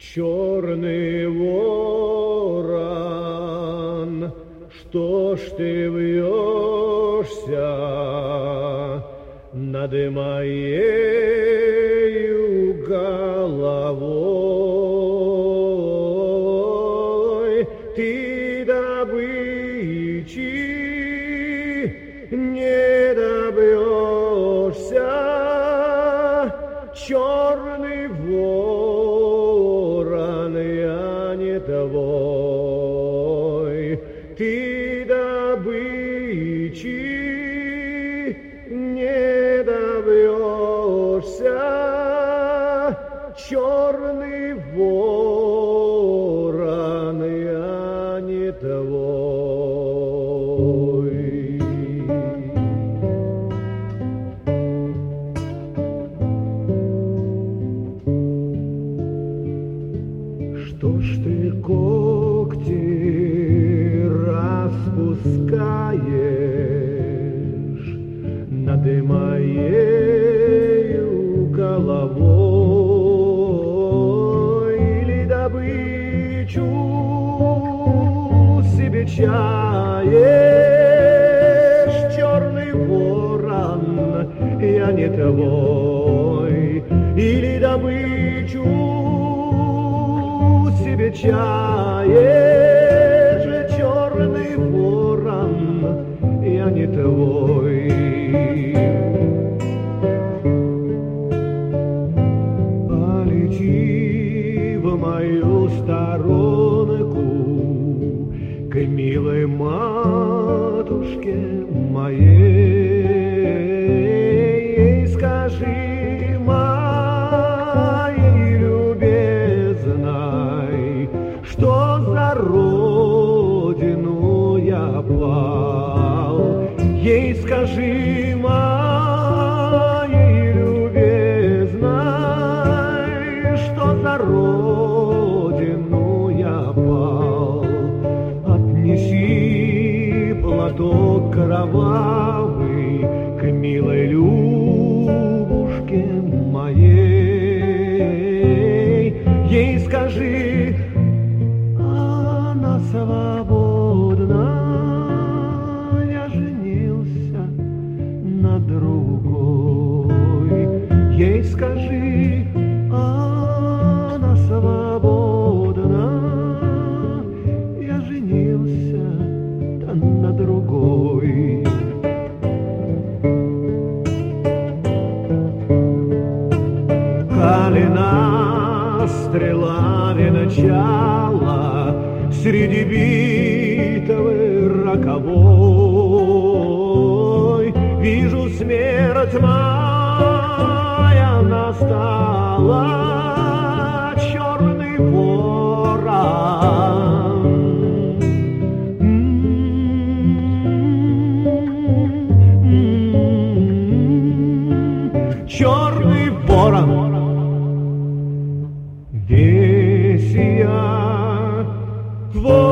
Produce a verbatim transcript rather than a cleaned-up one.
Черный ворон, что ж ты вьешься над моею головой? Ты добычи не добьешься, черный ворон, я не твой. Ты добычи не добьешься, черный ворон, я не твой. Что ж ты когти распускаешь над моею головой? Или добычу себе чаешь, черный ворон, я не твой? Или добычу себе чаешь, черный ворон, я не твой. Полети в мою сторонку к милой матушке моей, скажи моей любезной, что за родину я пал. Ей скажи моей любезной, что за родину я пал. Отнеси платок кровавый к милой Любушке моей. Ей скажи, она свободна, я женился на другой. Ей скажи, она свободна, я женился на другой. Калина стрела венчала среди битвы роковой. Вижу, смерть моя настала, черный ворон. Черный ворон, весь я твой.